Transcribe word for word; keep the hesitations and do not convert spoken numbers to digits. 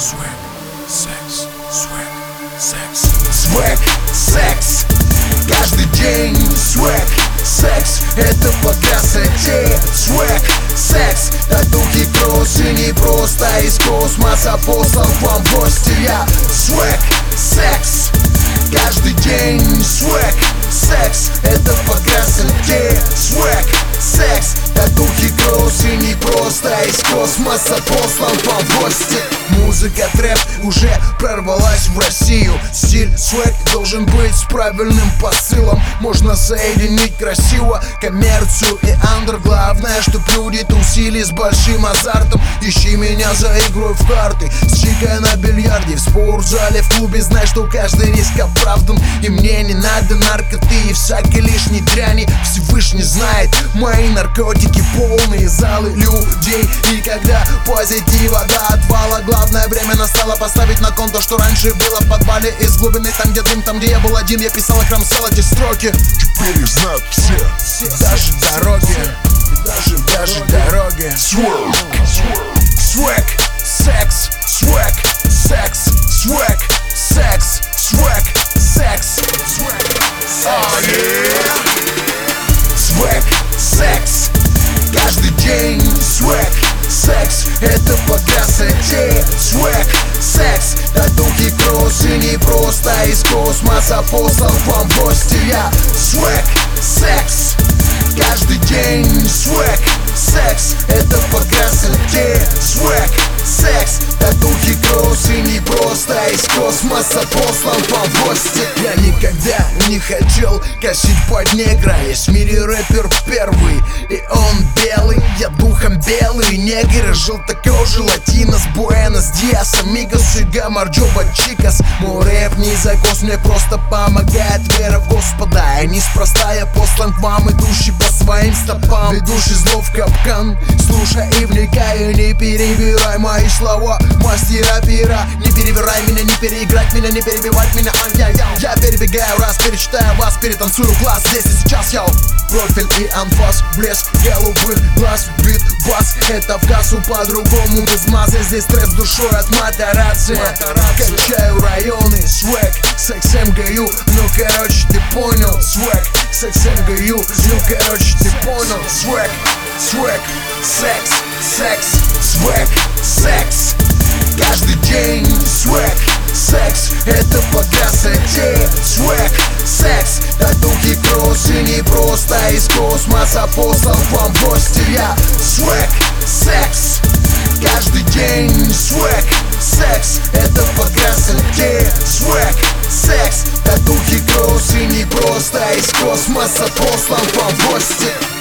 Swag, секс, swag, секс. Swag, секс, каждый день. Swag, секс, это по красоте. Swag, секс, татухи, кроссы, не просто из космоса послан к вам в гости я. Swag, секс, каждый день. Swag, секс, это по красоте. Swag, секс, татухи, кроссы, не просто из космоса послан к вам в гости. Музыка трэп уже прорвалась в Россию. Стиль свэг должен быть с правильным посылом. Можно соединить красиво коммерцию и андер. Главное, чтоб люди тусили с большим азартом. Ищи меня за игрой в карты, с чикой на бильярде, в спортзале, в клубе. Знай, что каждый риск оправдан, и мне не надо наркоты и всякой лишней дряни. Всевышний знает, мои наркотики полные залы людей. И когда позитива до отвала, главное время настало поставить на кон то, что раньше было в подвале. Из глубины, там где дым, там где я был один, я писал и храмсал эти строки. Теперь их знают все, даже дороги, даже, даже дороги. Swag, Swag, секс, swag, секс, swag, секс, swag, секс, oh, yeah. Swag, секс, каждый день. Swag, секс, это по красоте. Swag, секс, татухи, кроссы, не просто из космоса послан к вам в гости я. Swag, секс, каждый день. Swag, секс, это по красоте. Swag, секс, татухи, кроссы, не просто из космоса послан к вам в гости. Я никогда не хотел косить под негра. Есть в мире рэпер первый, и он белый. Я духом белый, негр, желтокожий, латинос, буэнос, диас, амигос и гамарджоба чикас. Мой рэп не закос, мне просто помогает вера в Господа. И неспроста я послан к вам, идущий по своим стопам. Ведущий зло в капкан, слушай и вникай, не перебирай мои слова, мастера пера. Не перебирай меня, не переиграть меня, не перебивать меня, а я, я, я перебегаю раз, перечитаю вас, перетанцую класс. Здесь и сейчас я профиль и анфас, блеск голубых глаз, бит, бас, это в кассу по-другому без массы. Здесь трэп с душой от Матарацци. Качаю районы, свэг, секс МГУ, ну короче ты понял. Свэг, секс МГУ, ну короче ты понял. Свэг, свэг, секс, секс, свэг, секс, каждый день. Свэг, секс, это по красоте. Свэг, секс, татухи, кроссы, не просто из космоса послан к вам в гости я. Свэг, секс, каждый день. Свэг, секс, это по красоте. Свэг, секс, татухи, кроссы, не просто из космоса послан к вам в гости.